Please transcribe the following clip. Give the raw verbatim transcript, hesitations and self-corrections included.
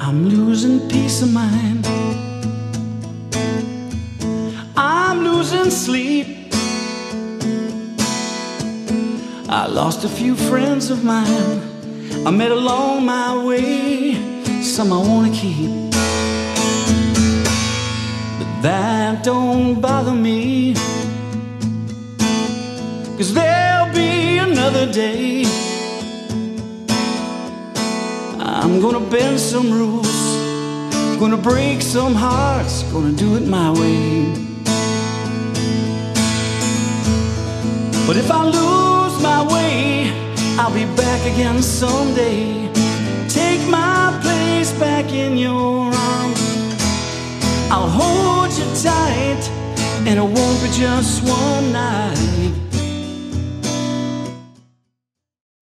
I'm losing peace of mind. I'm losing sleep. I lost a few friends of mine I met along my way. Some I wanna keep, but that don't bother me, 'cause there'll be another day. I'm gonna bend some rules, gonna break some hearts, gonna do it my way. But if I lose my way, I'll be back again someday. Take my place back in your arms. I'll hold you tight, and it won't be just one night.